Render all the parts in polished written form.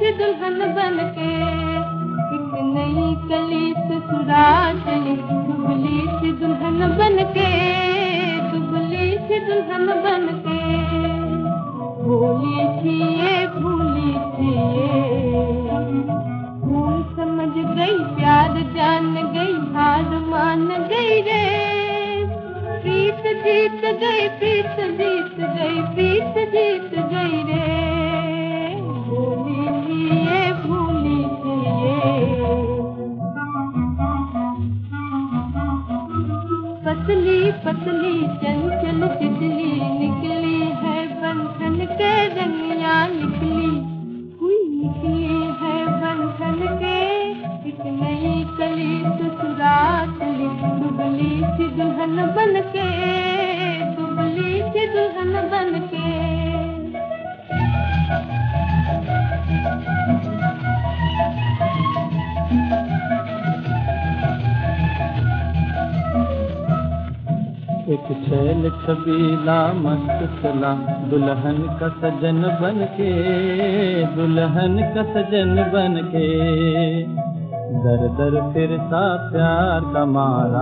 सी दुल्हन बन के, एक नई कली ससुराल चली, दुबली सी दुल्हन बन के, दुबली सी दुल्हन बन के। भोली थी ये भूली थी ये, भूल समझ गई प्यार जान गई, हार मान गई रे। प्रीत जीत गई, प्रीत जीत गई, प्रीत जीत गई रे। भोली थी ये भूली थी ये। पतली पतली चंचल तितली निकली है बंधन के रंगिया, निकली हुई निकली है बंधन के। एक नई कली ससुराल चली, दुबली सी दुल्हन बन के, दुबली सी दुल्हन बन के। एक छैल छबीला मस्त चला, दुल्हन का सजन बन के, दुल्हन का सजन बन के। दर दर फिरता प्यार का मारा,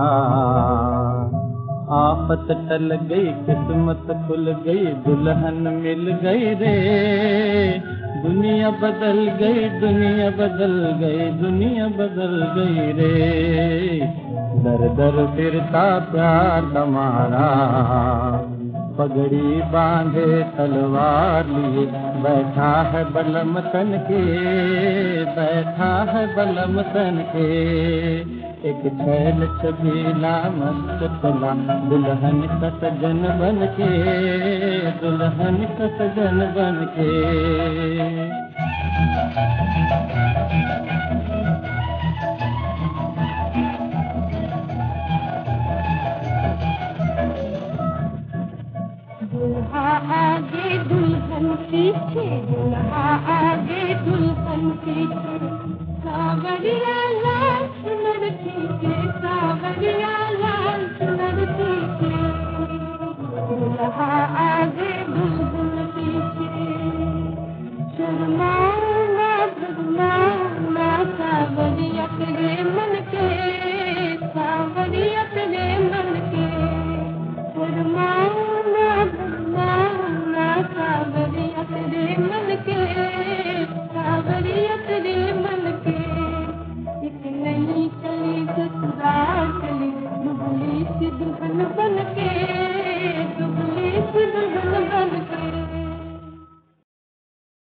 आफत टल गई किस्मत खुल गई, दुल्हन मिल गई रे। दुनिया बदल गई, दुनिया बदल गई, दुनिया बदल गई रे। दर दर फिरता प्यार हमारा, पगड़ी बांधे तलवार लिए, बैठा है बलम तन के, बैठा है बलम तन के। एक छैल छबीला मस्त चला, दुल्हन का सजन बन के, दुल्हन का सजन बन के। दुल्हा आगे दुल्हन पीछे, दुल्हा आगे दुल्हन पीछे। सावरिया लाल सुनर पीछे, सावरिया लाल सुनर पीछे। दुल्हा आगे दुल्हन पीछे, शर्माओ ना भगवाओ ना, सावरिया तेरे मन के, सावरिया तेरे मन के। शर्माओ सावरिया तेरे मन के, सावरिया तेरे मन के। एक नई कली ससुराल चली, दुबली सी दुल्हन बन के।